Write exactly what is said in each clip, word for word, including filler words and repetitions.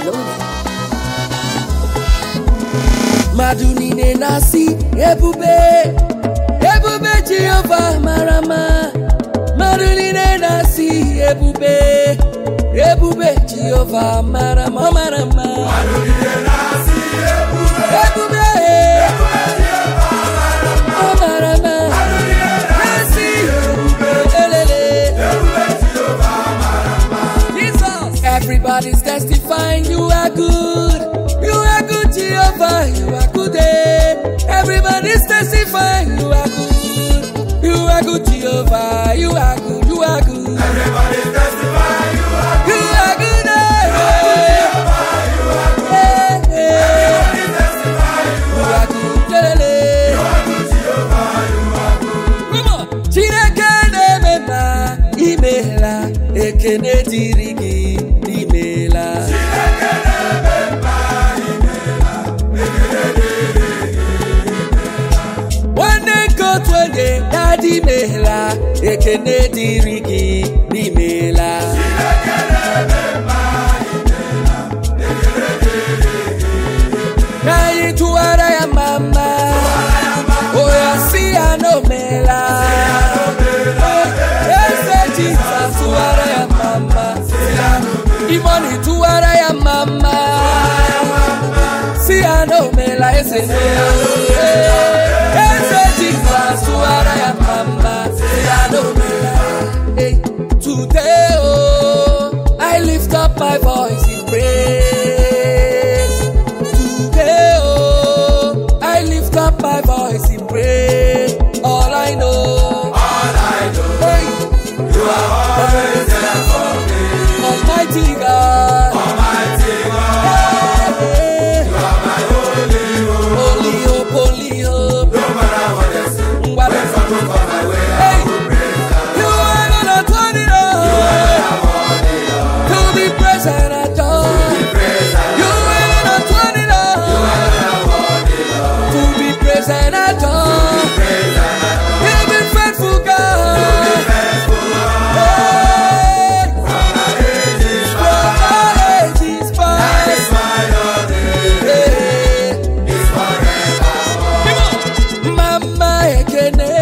Madunine nasi ebube ebube Jehovah marama. Madunine nasi ebube ebube Jehovah marama marama. Madunine nasi ebube ebube ebube Jehovah marama. Madunine nasi ebube elele ebube Jehovah marama. Jesus, everybody's testifying you are good. You are good, Jehovah, you are good. Eh? Everybody's testifying you are good. You are good, Jehovah, you are good, you are good. Everybody testify you are good. You are good, eh? Jehovah, you are good. Eh, eh. Everybody testify you You are are good. good, lelele. You are good, Jehovah, you are good. Come on. Chineke na-emema, imela, ekene dịrị gị, imela. Chineke na-emema, imela, ekele dịrị gị, imela. Nwanne nke otu onye dadị imela, ekene dịrị gị, imela. Chineke na-emema, imela, ekele dịrị gị, imela. Ka anyị tụwara ya mama, o ya si ya n'omela. Eze Jizọs tụwara ya mama, Imoni tụwara ya mama, si ya n'omela eze n'omela. Eze Jizọs tụwara ya mama, si ya n'omela. Hey, today oh, I lift up my voice in praise. Today oh, I lift up my voice in praise. All I know, All I know, hey, you are always there for me. Almighty God, Almighty God, hey, you are my only hope. holy hope, holy hope. No matter what they say, Ngwale. when trouble come my way, I Hey, will praise God. you are gonna turn it on to be praised and adored. You are gonna turn it on to be praised and adored. You've been faithful, God. Hey, from our ages past. Hey, Mama Ekene,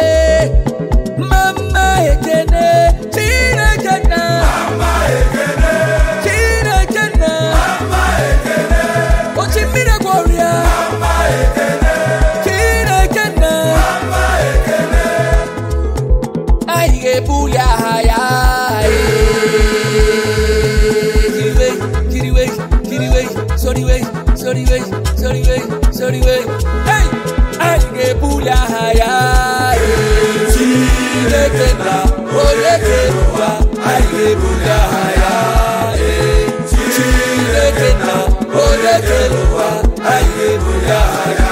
Mama Ekene, Chineke na, Chineke na, Ochimire Gloria, Chineke na, anyị ga-ebuli aha ya. Kiriwe, kiriwe, kiriwe, soriwe, soriwe, soriwe, soriwe. Hey! Anyị ga-ebuli aha ya. Chineke na onye kere ụwa, anyị ga-ebuli aha ya. Chineke na onye kere ụwa, anyị ga-ebuli aha ya.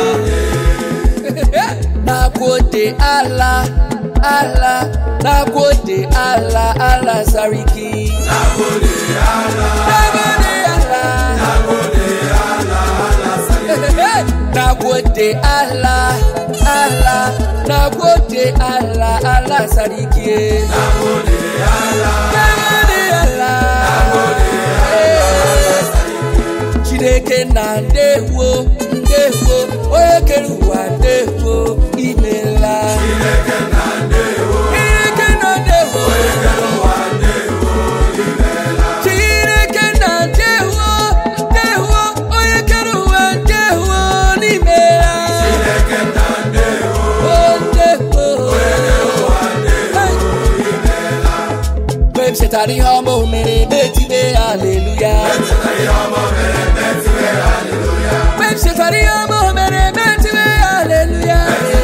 Nagode Allah, Allah, nagode Allah, Allah Sariki. Nagode Allah, Nagode Allah, Nagode Allah, Allah Sariki. nagode Allah, Allah, nagode Allah, Allah Sariki. Nagode Allah, Nagode Allah, Nagode Allah, Chineke na ndewo, ndewo, onye kere ụwa ndewo, imela. Chineke na ndewo, Chineke na ndewo, ekele ụwa ndewo, imela. Chineke na ndewo, ndewo, onye kere ụwa ndewo, n'imela. Chineke na ndewo, Oh, ndewo. ekele ụwa ndewo, imela. Mgbe m chetara ihe ọma o mere, metibe haleluya. Echetara ihe ọma o mere, metiwe haleluya. Mgbe m chetara ihe ọma o mere, metibe haleluya.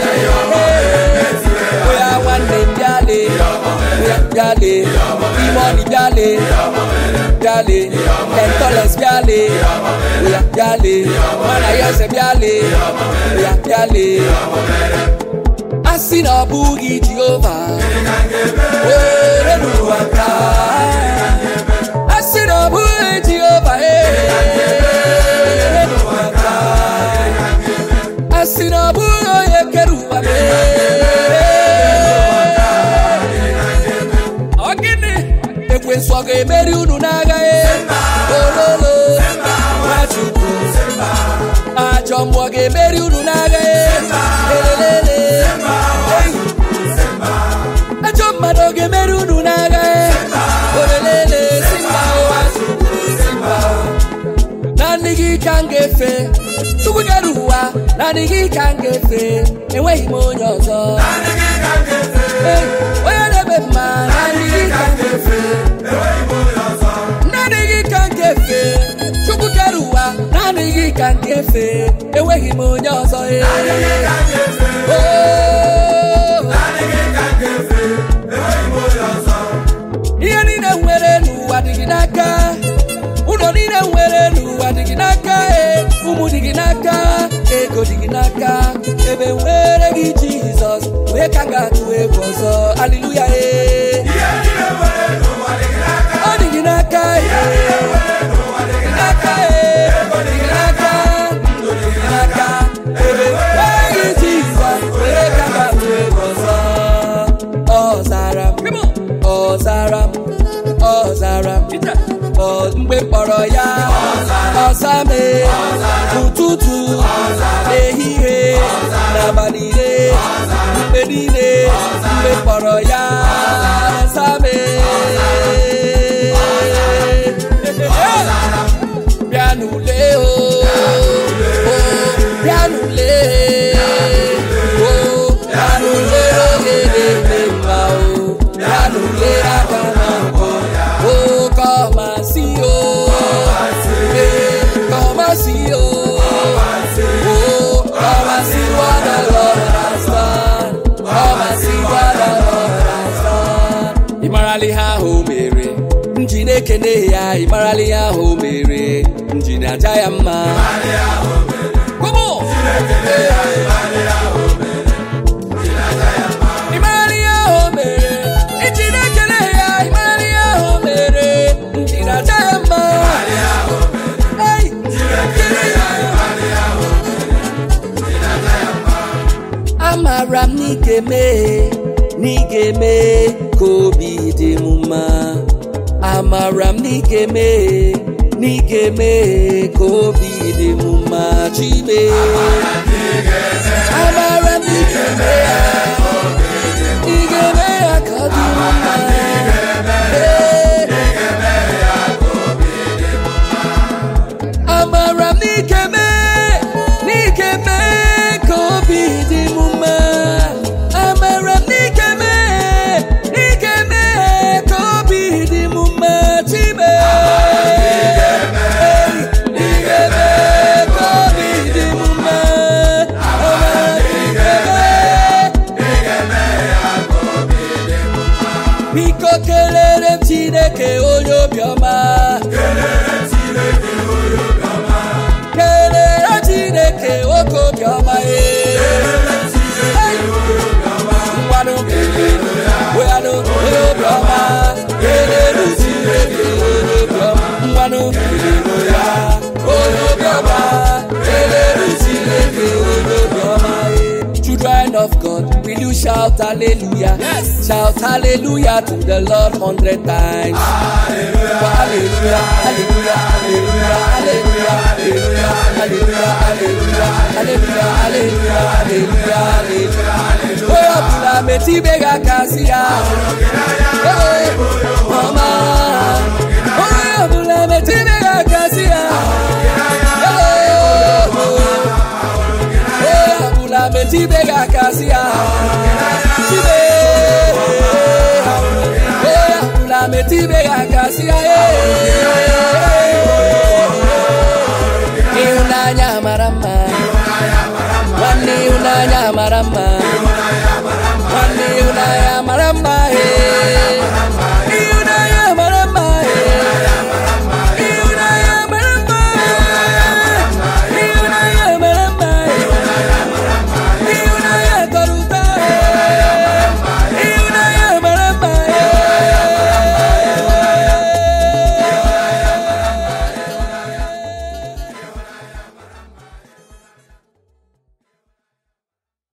Oya nwanne m bịale, oya bịale, Imoni bịale, bịale, Kentoles bịale, oya bịale, Mana Yose bịale, oya bịale. A sị na ọ bụghị Jehova, were n'ụwa taa. A sị na ọ bụghị Jehova, were n'ụwa taa. A sị na ọ bụghị onye kere ụwa, ọ gịnị? ekwensu ọ ga-emeri unu n'agha ololo Nwachukwu ajọ mmụọ ga-emeri unu n'agha elelele ajọ mmadụ ga-emeri unu n'agha olelele simba Nwachukwu simba naanị gị ka m ga-efe Chukwu kere ụwa naanị gị ka m ga-efe enweghị m onye ọzọ onye na-eme mma naanị gị ka m ga-efe naanị gị ka m ga-efe Chukwu kere ụwa naanị gị ka m ga-efe enweghị m onye ọzọ ihe niile nwere n'ụwa dị gị n'aka ụlọ niile nwere n'ụwa dị gị n'aka ụmụ dị gị n'aka ego dị gị n'aka ebe nwere gị Jizọs wee ka ga-atụ egwu ọzọ haleluya ọ dị gị n'aka n'aka dị gị n'aka ndụ dị gị n'aka ebe nwere gị Jizọs wee ka ga-atụ egwu ọzọ ọ zara m ọ zara m ọ zara m mgbe mkpọrọ ya ọzame ụtụtụ ehihie n'abalị niile mgbe niile mgbe mkpọrọ ya ọzame bịa n'ule o bịa n'ule o bịa n'ule oge na-eme mma o bịa n'ule aka na mbọ o come and see oh come and see oh come and see what the Lord has done come and see what the Lord has done ịmarali ha ahụ mere nji na-ekene ya ịmarali ha ahụ mere nji na-aja ya mma ịmarali ha ahụ mere nji na-ekene ya ịmarali ha ahụ mere nji na-aja ya mma amara m n'ike mee n'ike mee ka obi dị m mma amara m n'ike mee n'ike mee ka obi dị m mma Chime amara m n'ike mee ya n'ike mee ya ka ọ dị m mma amara m n'ike mee n'ike mee ka obi dị m mma amara m n'ike mee n'ike mee ka obi dị m mma Chime n'ike mee ka obi dị m mma amara n'ike mee biko kelere m Chineke onye obiọma kelere Chineke nwoke obiọma ngwanụ weanụ onye obiọma kelere Chineke onye obiọma ngwanụ ya onye obiọma kelere Chineke onye obiọma Children of God, will you shout hallelujah? Yes. Shout hallelujah to the Lord hundred times. Hallelujah, hallelujah, hallelujah, hallelujah, hallelujah, hallelujah, hallelujah, hallelujah, hallelujah, hallelujah. Oh, Abula meti bega kasia. Oh, mama. Oh, Abula meti bega kasia. Meti bega kasia Chime la meti bega